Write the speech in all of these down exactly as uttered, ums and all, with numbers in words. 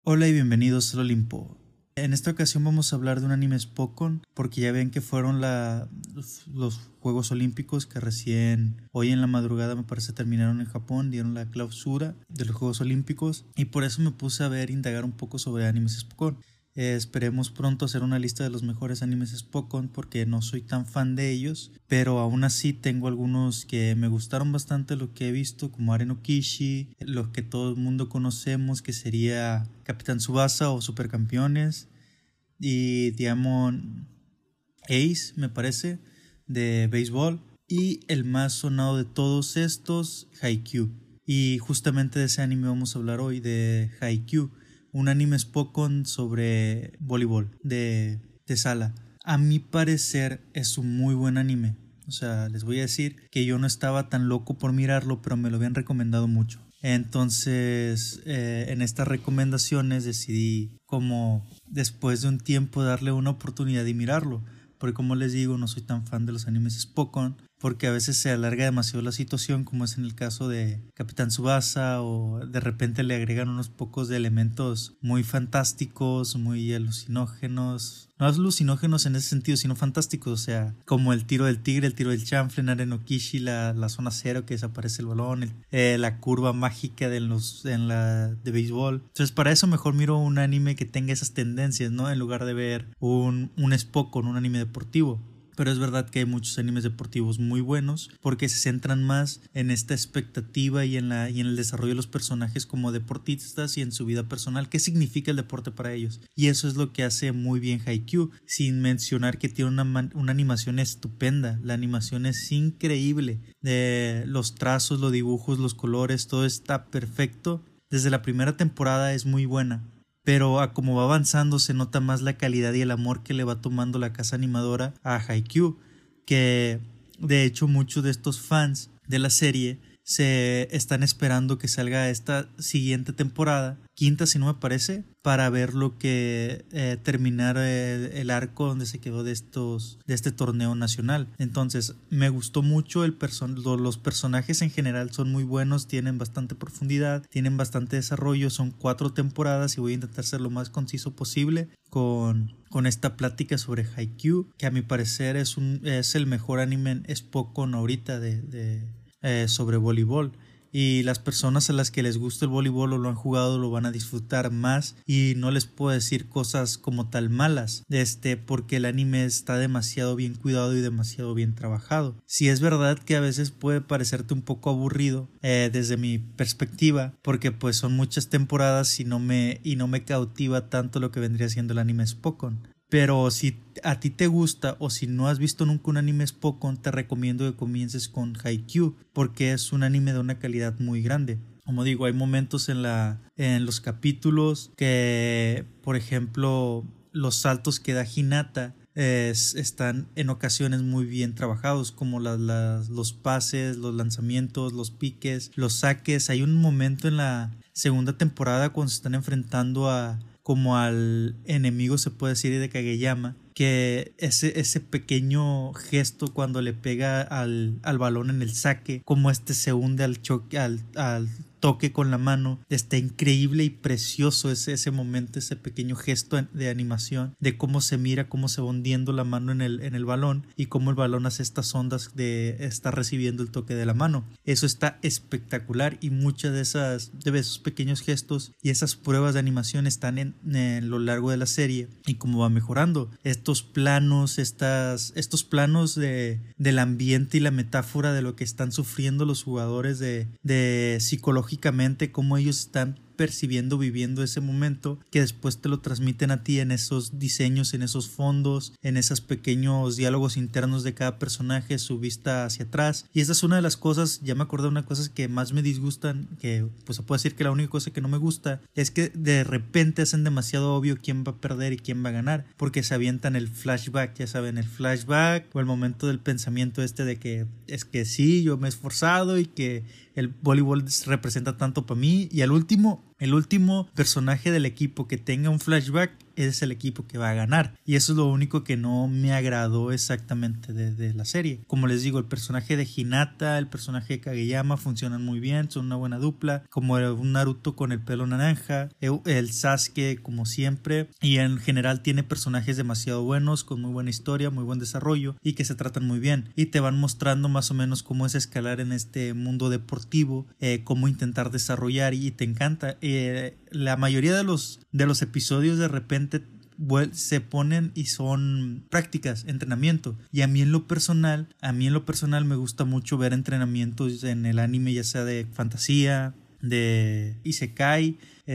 Hola y bienvenidos al Olimpo. En esta ocasión vamos a hablar de un anime Spokon, porque ya ven que fueron la, los, los Juegos Olímpicos que recién hoy en la madrugada me parece terminaron en Japón, dieron la clausura de los Juegos Olímpicos y por eso me puse a ver, indagar un poco sobre animes Spokon. Eh, esperemos pronto hacer una lista de los mejores animes Spokon porque no soy tan fan de ellos, pero aún así tengo algunos que me gustaron bastante lo que he visto, como Aren no Kishi, los que todo el mundo conocemos que sería Capitán Tsubasa o Supercampeones, y Diamond Ace me parece, de béisbol, y el más sonado de todos estos, Haikyuu. Y justamente de ese anime vamos a hablar hoy, de Haikyuu, un anime Spokon sobre voleibol de, de sala. A mi parecer es un muy buen anime. O sea, les voy a decir que yo no estaba tan loco por mirarlo, pero me lo habían recomendado mucho. Entonces, eh, en estas recomendaciones decidí, como después de un tiempo, darle una oportunidad y mirarlo. Porque como les digo, no soy tan fan de los animes Spokon, porque a veces se alarga demasiado la situación, como es en el caso de Capitán Tsubasa, o de repente le agregan unos pocos de elementos muy fantásticos, muy alucinógenos. No alucinógenos en ese sentido, sino fantásticos, o sea, como el tiro del tigre, el tiro del chanfle, en Aren no Kishi, la, la zona cero que desaparece el balón, el, eh, la curva mágica de, los, en la, de béisbol. Entonces para eso mejor miro un anime que tenga esas tendencias, ¿no? En lugar de ver un, un Spokon, un anime deportivo. Pero es verdad que hay muchos animes deportivos muy buenos porque se centran más en esta expectativa y en, la, y en el desarrollo de los personajes como deportistas y en su vida personal. ¿Qué significa el deporte para ellos? Y eso es lo que hace muy bien Haikyuu, sin mencionar que tiene una, una animación estupenda. La animación es increíble. Eh, los trazos, los dibujos, los colores, todo está perfecto. Desde la primera temporada es muy buena. Pero a como va avanzando se nota más la calidad y el amor que le va tomando la casa animadora a Haikyuu, que de hecho muchos de estos fans de la serie se están esperando que salga esta siguiente temporada, quinta si no me parece, para ver lo que eh, terminar eh, el arco donde se quedó de estos de este torneo nacional. Entonces me gustó mucho el person los personajes en general son muy buenos, tienen bastante profundidad, tienen bastante desarrollo, son cuatro temporadas y voy a intentar ser lo más conciso posible con con esta plática sobre Haikyuu, que a mi parecer es un es el mejor anime Spokon ahorita de, de Eh, sobre voleibol, y las personas a las que les gusta el voleibol o lo han jugado lo van a disfrutar más, y no les puedo decir cosas como tal malas este porque el anime está demasiado bien cuidado y demasiado bien trabajado. Si es verdad que a veces puede parecerte un poco aburrido eh, desde mi perspectiva, porque pues son muchas temporadas y no me y no me cautiva tanto lo que vendría siendo el anime Spokon. Pero si a ti te gusta o si no has visto nunca un anime Spokon, te recomiendo que comiences con Haikyuu porque es un anime de una calidad muy grande. Como digo, hay momentos en, la, en los capítulos que, por ejemplo, los saltos que da Hinata Es, están en ocasiones muy bien trabajados, como la, la, los pases, los lanzamientos, los piques, los saques. Hay un momento en la segunda temporada cuando se están enfrentando a como al enemigo, se puede decir, de Kageyama, que ese, ese pequeño gesto cuando le pega al, al balón en el saque, como este se hunde al choque, al, al toque con la mano, está increíble y precioso ese, ese momento, ese pequeño gesto de animación, de cómo se mira, cómo se va hundiendo la mano en el, en el balón y cómo el balón hace estas ondas de estar recibiendo el toque de la mano. Eso está espectacular, y muchas de esas de esos pequeños gestos y esas pruebas de animación están en, en lo largo de la serie, y cómo va mejorando estos planos, estas, estos planos de, del ambiente y la metáfora de lo que están sufriendo los jugadores de, de psicología, cómo ellos están percibiendo, viviendo ese momento, que después te lo transmiten a ti en esos diseños, en esos fondos, en esos pequeños diálogos internos de cada personaje, su vista hacia atrás. Y esa es una de las cosas, ya me acordé de una cosa que más me disgustan, que pues se puede decir que la única cosa que no me gusta es que de repente hacen demasiado obvio quién va a perder y quién va a ganar, porque se avientan el flashback, ya saben, el flashback o el momento del pensamiento este de que es que sí, yo me he esforzado y que el voleibol representa tanto para mí, y al último el último personaje del equipo que tenga un flashback es el equipo que va a ganar. Y eso es lo único que no me agradó exactamente de, de la serie. Como les digo, el personaje de Hinata, el personaje de Kageyama funcionan muy bien, son una buena dupla, como un Naruto con el pelo naranja, el Sasuke como siempre, y en general tiene personajes demasiado buenos, con muy buena historia, muy buen desarrollo y que se tratan muy bien y te van mostrando más o menos cómo es escalar en este mundo deportivo, eh, cómo intentar desarrollar, y te encanta. Eh, la mayoría de los, de los episodios de repente se ponen y son prácticas, entrenamiento, y a mí en lo personal a mí en lo personal me gusta mucho ver entrenamientos en el anime, ya sea de fantasía, de isekai,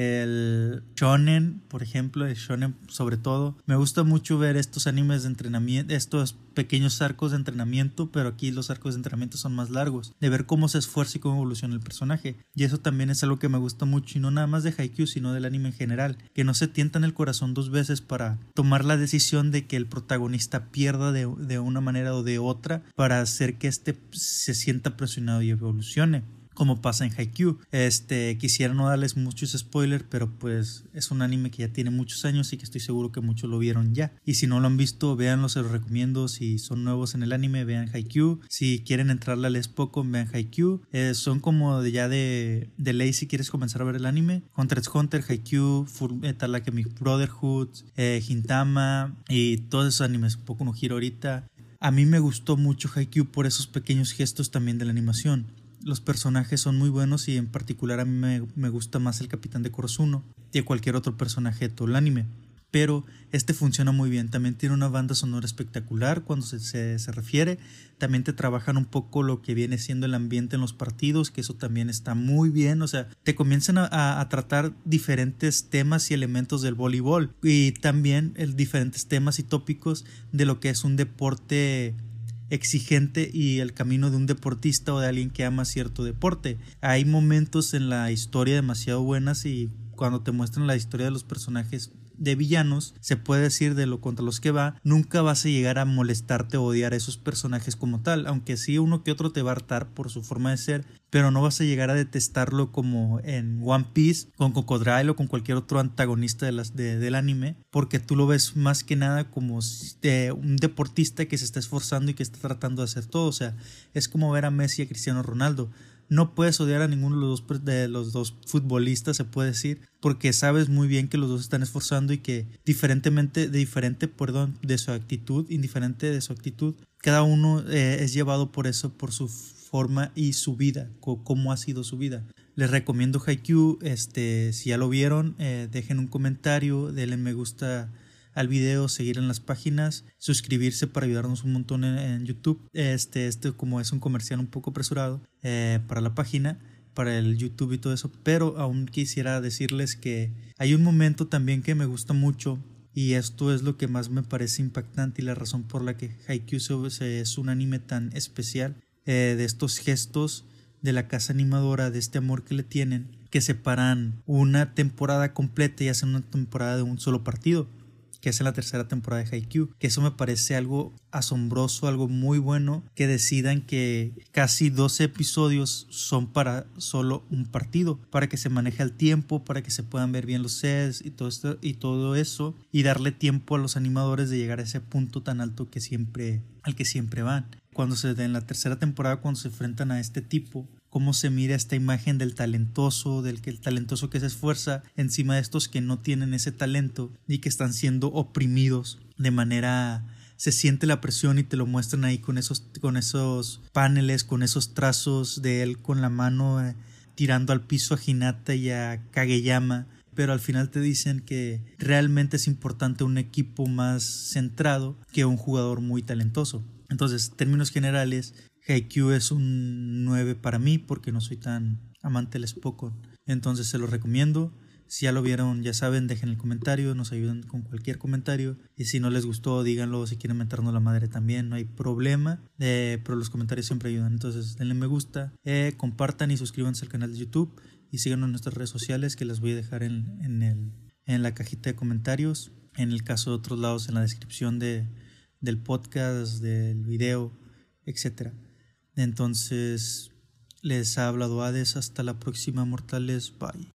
el shonen, por ejemplo, el shonen sobre todo. Me gusta mucho ver estos animes de entrenamiento, estos pequeños arcos de entrenamiento, pero aquí los arcos de entrenamiento son más largos, de ver cómo se esfuerza y cómo evoluciona el personaje. Y eso también es algo que me gusta mucho, y no nada más de Haikyuu, sino del anime en general, que no se tientan el corazón dos veces para tomar la decisión de que el protagonista pierda de, de una manera o de otra, para hacer que este se sienta presionado y evolucione, como pasa en Haikyuu. Este, quisiera no darles muchos spoilers, pero pues es un anime que ya tiene muchos años y que estoy seguro que muchos lo vieron ya. Y si no lo han visto, véanlo, se los recomiendo. Si son nuevos en el anime, vean Haikyuu. Si quieren entrarle al Spokon, vean Haikyuu. Eh, son como de ya de, de ley si quieres comenzar a ver el anime. Hunter x Hunter, Haikyuu, Fullmetal Alchemist Brotherhood, eh, Gintama y todos esos animes. Boku no Hero ahorita. A mí me gustó mucho Haikyuu por esos pequeños gestos también de la animación. Los personajes son muy buenos, y en particular a mí me, me gusta más el Capitán de Kurosuno que cualquier otro personaje de todo el anime. Pero este funciona muy bien. También tiene una banda sonora espectacular cuando se, se, se refiere. También te trabajan un poco lo que viene siendo el ambiente en los partidos, que eso también está muy bien. O sea, te comienzan a, a, a tratar diferentes temas y elementos del voleibol, y también el, diferentes temas y tópicos de lo que es un deporte exigente y el camino de un deportista o de alguien que ama cierto deporte. Hay momentos en la historia demasiado buenas, y cuando te muestran la historia de los personajes de villanos, se puede decir de lo contra los que va, nunca vas a llegar a molestarte o odiar a esos personajes como tal, aunque sí uno que otro te va a hartar por su forma de ser, pero no vas a llegar a detestarlo como en One Piece con Crocodile o con cualquier otro antagonista de las, de, del anime, porque tú lo ves más que nada como de un deportista que se está esforzando y que está tratando de hacer todo. O sea, es como ver a Messi y a Cristiano Ronaldo. No puedes odiar a ninguno de los, dos, de los dos futbolistas, se puede decir, porque sabes muy bien que los dos están esforzando, y que diferentemente, de diferente, perdón, de su actitud, indiferente de su actitud, cada uno eh, es llevado por eso, por su forma y su vida, co- cómo ha sido su vida. Les recomiendo Haikyuu. Este, si ya lo vieron, eh, dejen un comentario, denle me gusta al video, seguir en las páginas, suscribirse para ayudarnos un montón en, en YouTube. Este, este como es un comercial un poco apresurado eh, para la página, para el YouTube y todo eso, pero aún quisiera decirles que hay un momento también que me gusta mucho, y esto es lo que más me parece impactante y la razón por la que Haikyuu es un anime tan especial, eh, de estos gestos de la casa animadora, de este amor que le tienen, que separan una temporada completa y hacen una temporada de un solo partido, que es en la tercera temporada de Haikyuu, que eso me parece algo asombroso, algo muy bueno, que decidan que casi doce episodios son para solo un partido, para que se maneje el tiempo, para que se puedan ver bien los sets y todo esto y todo eso, y darle tiempo a los animadores de llegar a ese punto tan alto que siempre, al que siempre van. Cuando se en la tercera temporada, cuando se enfrentan a este tipo, cómo se mira esta imagen del talentoso, del que el talentoso que se esfuerza encima de estos que no tienen ese talento y que están siendo oprimidos de manera, se siente la presión, y te lo muestran ahí con esos, con esos paneles, con esos trazos de él con la mano eh, tirando al piso a Hinata y a Kageyama. Pero al final te dicen que realmente es importante un equipo más centrado que un jugador muy talentoso. Entonces, en términos generales, Haikyuu es un nueve para mí, porque no soy tan amante del Spokon. Entonces se lo recomiendo. Si ya lo vieron, ya saben, dejen el comentario, nos ayudan con cualquier comentario. Y si no les gustó, díganlo. Si quieren meternos la madre también, no hay problema. Eh, pero los comentarios siempre ayudan. Entonces denle me gusta, eh, compartan y suscríbanse al canal de YouTube. Y síganos en nuestras redes sociales, que las voy a dejar en, en, el, en la cajita de comentarios. En el caso de otros lados, en la descripción de, del podcast, del video, etcétera. Entonces, les ha hablado Hades. Hasta la próxima, mortales. Bye.